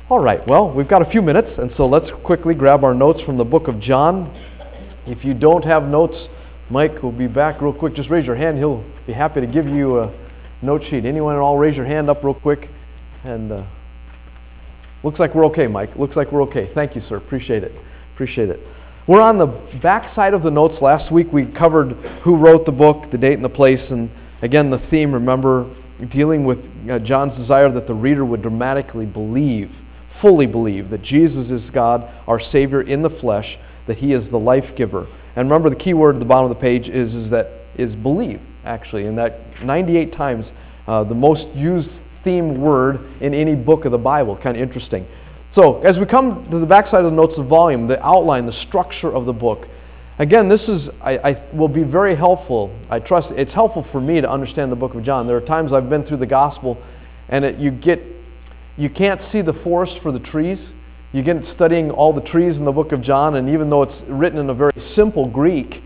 All right, well, we've got a few minutes, and so let's quickly grab our notes from the book of John. If you don't have notes, Mike will be back real quick. Just raise your hand. He'll be happy to give you a note sheet. Anyone at all, raise your hand up real quick. And looks like we're okay, Mike. Looks like we're okay. Thank you, sir. Appreciate it. Appreciate it. We're on the back side of the notes. Last week we covered who wrote the book, the date and the place, and again the theme, remember, dealing with John's desire that the reader would dramatically believe, fully believe that Jesus is God, our Savior in the flesh, that He is the life giver. And remember, the key word at the bottom of the page is believe, actually, and that 98 times the most used theme word in any book of the Bible. Kind of interesting. So, as we come to the backside of the notes of volume, the outline, the structure of the book, again, this is, I will be very helpful. I trust it's helpful for me to understand the book of John. There are times I've been through the gospel and you can't see the forest for the trees. You get studying all the trees in the book of John, and even though it's written in a very simple Greek,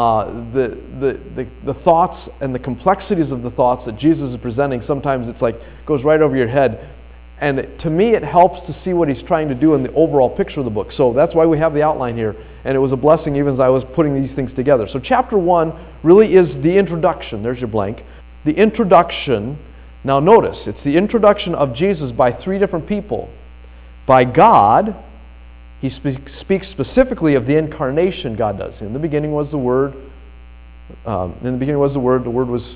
the thoughts and the complexities of the thoughts that Jesus is presenting, sometimes it's like goes right over your head. And to me, it helps to see what He's trying to do in the overall picture of the book. So that's why we have the outline here. And it was a blessing even as I was putting these things together. So chapter 1 really is the introduction. There's your blank. The introduction. Now notice, it's the introduction of Jesus by three different people. By God, He speaks specifically of the incarnation. God does. In the beginning was the Word. In the beginning was the Word. The Word was...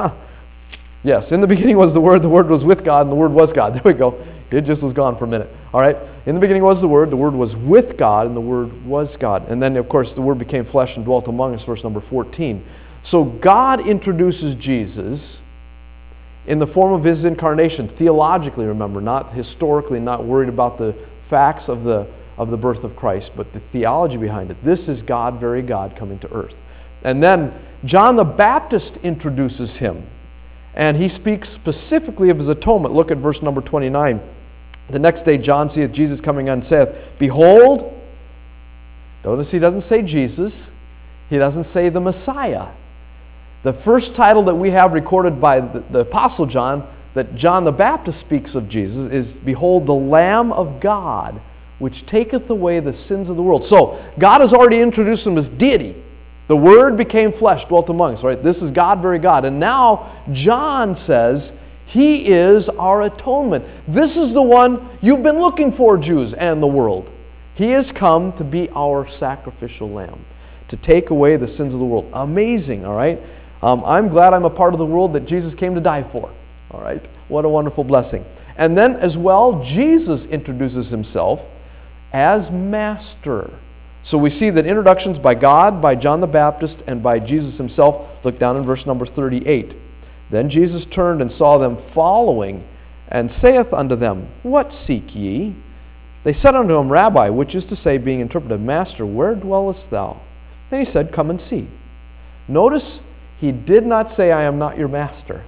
Yes, in the beginning was the Word was with God, and the Word was God. There we go. It just was gone for a minute. All right? In the beginning was the Word was with God, and the Word was God. And then, of course, the Word became flesh and dwelt among us, verse number 14. So God introduces Jesus in the form of His incarnation, theologically, remember, not historically, not worried about the facts of the birth of Christ, but the theology behind it. This is God, very God, coming to earth. And then John the Baptist introduces Him. And he speaks specifically of His atonement. Look at verse number 29. The next day John seeth Jesus coming and saith, Behold, notice he doesn't say Jesus, he doesn't say the Messiah. The first title that we have recorded by the Apostle John, that John the Baptist speaks of Jesus, is, Behold, the Lamb of God, which taketh away the sins of the world. So, God has already introduced Him as deity. The Word became flesh, dwelt among us, right? This is God, very God. And now John says, He is our atonement. This is the one you've been looking for, Jews and the world. He has come to be our sacrificial lamb, to take away the sins of the world. Amazing, all right? I'm glad I'm a part of the world that Jesus came to die for, all right? What a wonderful blessing. And then as well, Jesus introduces Himself as Master. So we see that introductions by God, by John the Baptist, and by Jesus Himself. Look down in verse number 38. Then Jesus turned and saw them following, and saith unto them, What seek ye? They said unto Him, Rabbi, which is to say, being interpreted, Master, where dwellest thou? Then He said, Come and see. Notice He did not say, I am not your master.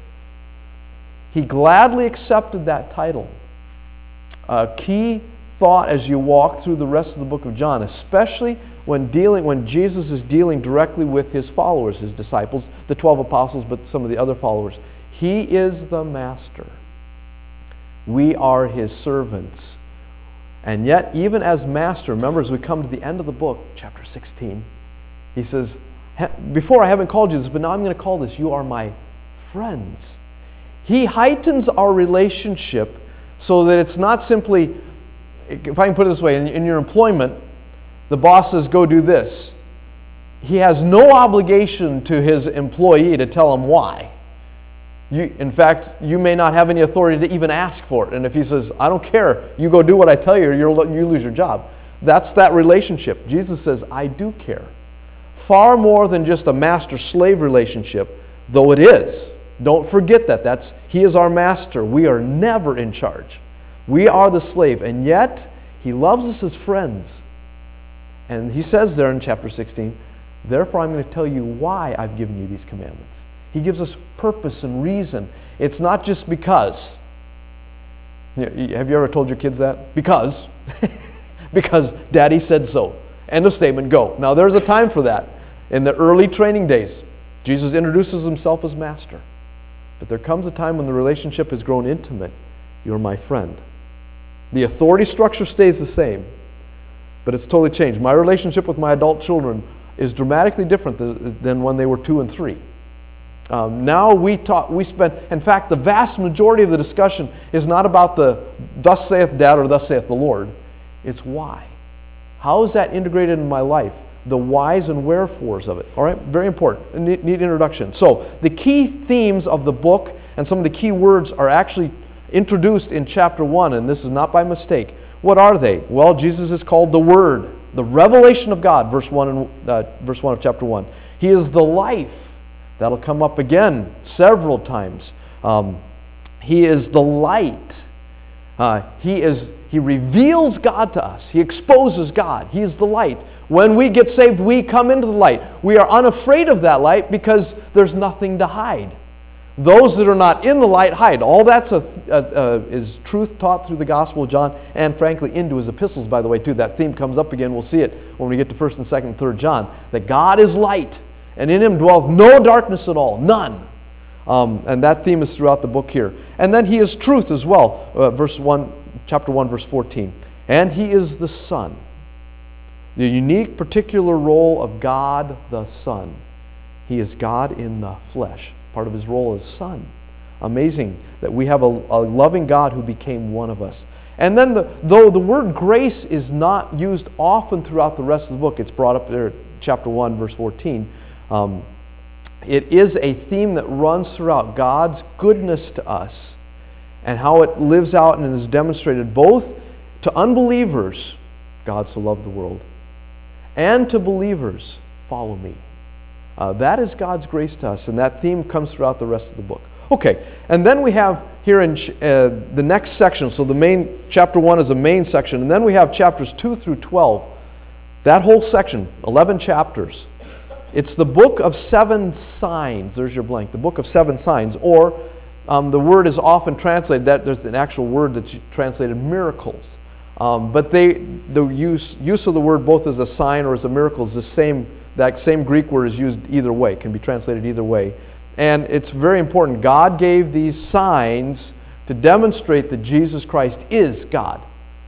He gladly accepted that title. A key thought as you walk through the rest of the book of John, especially when Jesus is dealing directly with His followers, His disciples, the 12 apostles, but some of the other followers. He is the master. We are His servants. And yet, even as master, remember as we come to the end of the book, chapter 16, He says, before I haven't called you this, but now I'm going to call this, you are my friends. He heightens our relationship so that it's not simply, if I can put it this way, in your employment, the boss says, go do this. He has no obligation to his employee to tell him why. In fact, you may not have any authority to even ask for it. And if he says, I don't care, you go do what I tell you, or you lose your job. That's that relationship. Jesus says, I do care. Far more than just a master-slave relationship, though it is. Don't forget that. He is our master. We are never in charge. We are the slave, and yet He loves us as friends. And He says there in chapter 16, therefore I'm going to tell you why I've given you these commandments. He gives us purpose and reason. It's not just because. Have you ever told your kids that? Because. Because Daddy said so. End of statement, go. Now there's a time for that. In the early training days, Jesus introduces Himself as Master. But there comes a time when the relationship has grown intimate. You're my friend. The authority structure stays the same, but it's totally changed. My relationship with my adult children is dramatically different than when they were 2 and 3. Now we spend, in fact, the vast majority of the discussion is not about the thus saith Dad or thus saith the Lord. It's why. How is that integrated in my life? The whys and wherefores of it. All right, very important. A neat introduction. So the key themes of the book and some of the key words are actually introduced in chapter 1, and this is not by mistake. What are they? Well, Jesus is called the Word, the revelation of God, verse 1 of chapter 1. He is the life. That'll come up again several times. He is the light. He reveals God to us. He exposes God. He is the light. When we get saved, we come into the light. We are unafraid of that light because there's nothing to hide. Those that are not in the light hide. All that's is truth taught through the Gospel of John and, frankly, into his epistles, by the way, too. That theme comes up again. We'll see it when we get to 1st and 2nd and 3rd John. That God is light, and in him dwelleth no darkness at all. None. And that theme is throughout the book here. And then he is truth as well. Chapter 1, verse 14. And he is the Son. The unique, particular role of God the Son. He is God in the flesh. Part of his role as Son. Amazing that we have a loving God who became one of us. And then, though the word grace is not used often throughout the rest of the book, it's brought up there, chapter 1, verse 14. It is a theme that runs throughout God's goodness to us and how it lives out and is demonstrated both to unbelievers, God so loved the world, and to believers, follow me. That is God's grace to us, and that theme comes throughout the rest of the book. Okay, and then we have here in the next section, so the main, chapter 1 is a main section, and then we have chapters 2 through 12. That whole section, 11 chapters, it's the book of 7 signs. There's your blank. The book of 7 signs, or the word is often translated, that there's an actual word that's translated miracles. But the use of the word both as a sign or as a miracle is the same. That same Greek word is used either way, can be translated either way. And it's very important. God gave these signs to demonstrate that Jesus Christ is God.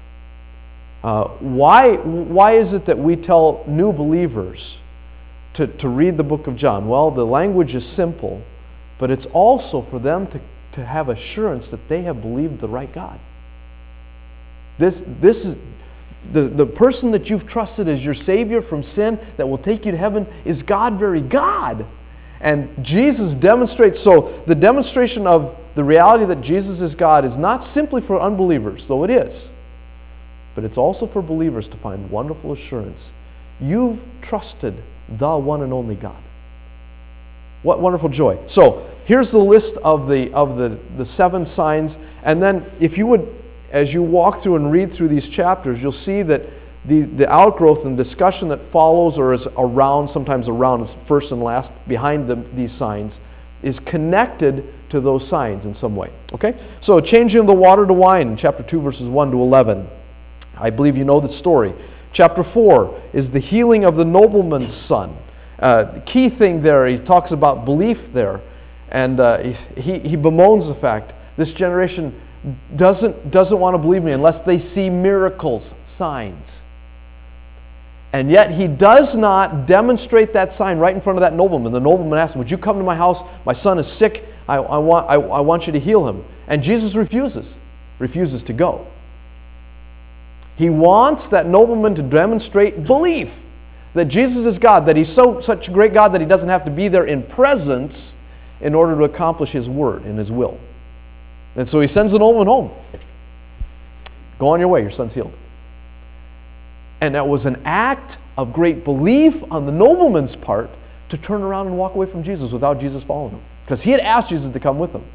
Why is it that we tell new believers to read the book of John? Well, the language is simple, but it's also for them to have assurance that they have believed the right God. This is the person that you've trusted as your Savior from sin that will take you to heaven is God, very God. And Jesus demonstrates, so the demonstration of the reality that Jesus is God is not simply for unbelievers, though it is, but it's also for believers to find wonderful assurance. You've trusted the one and only God. What wonderful joy. So here's the list of the 7 signs, and then if you would, as you walk through and read through these chapters, you'll see that the outgrowth and discussion that follows, or is around, sometimes around, is first and last, behind these signs, is connected to those signs in some way. Okay? So changing the water to wine in chapter 2, verses 1 to 11. I believe you know the story. Chapter 4 is the healing of the nobleman's son. The key thing there, he talks about belief there, and he bemoans the fact this generation doesn't want to believe me unless they see miracles, signs. And yet he does not demonstrate that sign right in front of that nobleman. The nobleman asks him, would you come to my house? My son is sick. I want you to heal him. And Jesus refuses to go. He wants that nobleman to demonstrate belief that Jesus is God, that he's such a great God that he doesn't have to be there in presence in order to accomplish his word and his will. And so he sends the nobleman home. Go on your way, your son's healed. And that was an act of great belief on the nobleman's part to turn around and walk away from Jesus without Jesus following him. Because he had asked Jesus to come with him.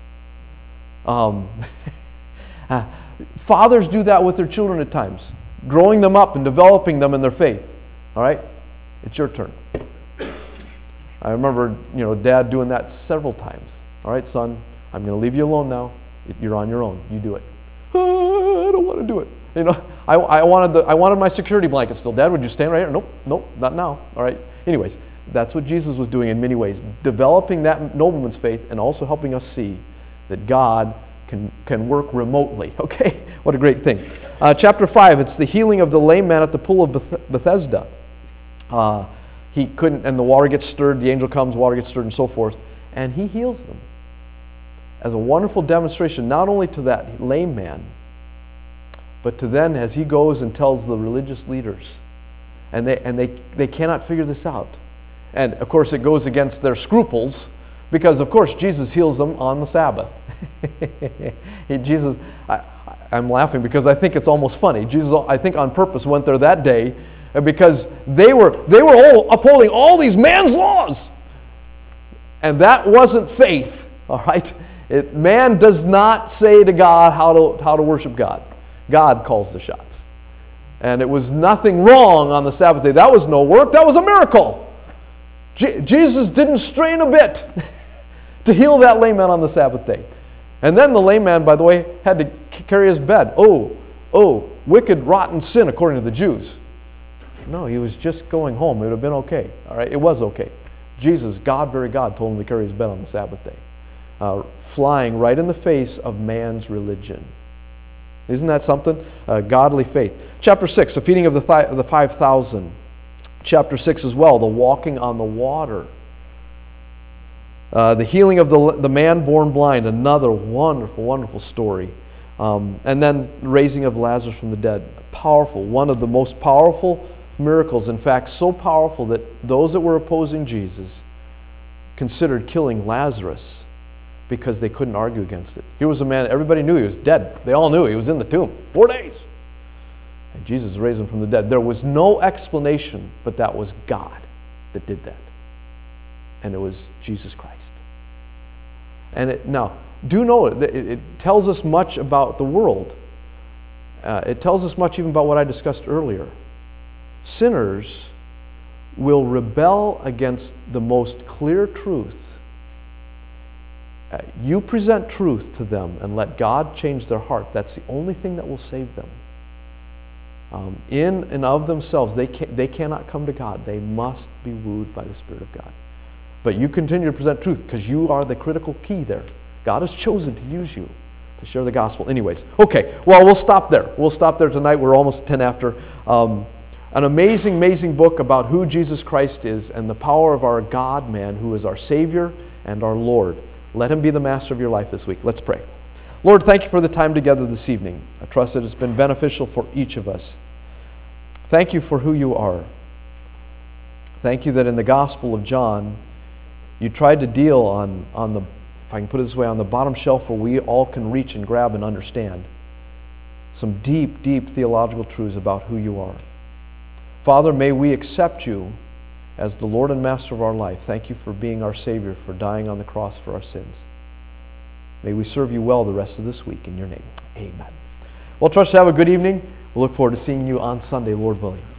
Fathers do that with their children at times, growing them up and developing them in their faith. All right? It's your turn. I remember, Dad doing that several times. All right, son, I'm going to leave you alone now. You're on your own. You do it. I don't want to do it. I wanted my security blanket still. Dad, would you stand right here? Nope, not now. All right. Anyways, that's what Jesus was doing in many ways, developing that nobleman's faith and also helping us see that God can work remotely. Okay, what a great thing. Chapter 5, it's the healing of the lame man at the pool of Bethesda. He couldn't, and the water gets stirred, the angel comes, water gets stirred, and so forth, and he heals them. As a wonderful demonstration, not only to that lame man, but to then as he goes and tells the religious leaders, and they cannot figure this out. And of course it goes against their scruples, because of course Jesus heals them on the Sabbath. I'm laughing because I think it's almost funny. Jesus, I think on purpose, went there that day because they were all upholding all these man's laws. And that wasn't faith, all right? Man does not say to God how to worship God. God calls the shots. And it was nothing wrong on the Sabbath day. That was no work. That was a miracle. Jesus didn't strain a bit to heal that lame man on the Sabbath day. And then the lame man, by the way, had to carry his bed. Oh, wicked, rotten sin, according to the Jews. No, he was just going home. It would have been okay. All right, it was okay. Jesus, God, very God, told him to carry his bed on the Sabbath day. Flying right in the face of man's religion. Isn't that something? Godly faith. Chapter 6, the feeding of the 5,000. Chapter 6 as well, the walking on the water. The healing of the man born blind, another wonderful, wonderful story. And then the raising of Lazarus from the dead. Powerful, one of the most powerful miracles. In fact, so powerful that those that were opposing Jesus considered killing Lazarus because they couldn't argue against it. Here was a man, everybody knew he was dead. They all knew he was in the tomb. 4 days. And Jesus raised him from the dead. There was no explanation, but that was God that did that. And it was Jesus Christ. And now, do know it tells us much about the world. It tells us much even about what I discussed earlier. Sinners will rebel against the most clear truth. You present truth to them and let God change their heart. That's the only thing that will save them. In and of themselves, they cannot come to God. They must be wooed by the Spirit of God. But you continue to present truth because you are the critical key there. God has chosen to use you to share the gospel. Anyways, okay, well, we'll stop there. We'll stop there tonight. We're almost 10 after. An amazing, amazing book about who Jesus Christ is and the power of our God-man who is our Savior and our Lord. Let him be the master of your life this week. Let's pray. Lord, thank you for the time together this evening. I trust that it's been beneficial for each of us. Thank you for who you are. Thank you that in the Gospel of John, you tried to deal on the, if I can put it this way, on the bottom shelf where we all can reach and grab and understand some deep, deep theological truths about who you are. Father, may we accept you as the Lord and Master of our life. Thank you for being our Savior, for dying on the cross for our sins. May we serve you well the rest of this week. In your name, amen. Well, trust you have a good evening. We'll look forward to seeing you on Sunday, Lord willing.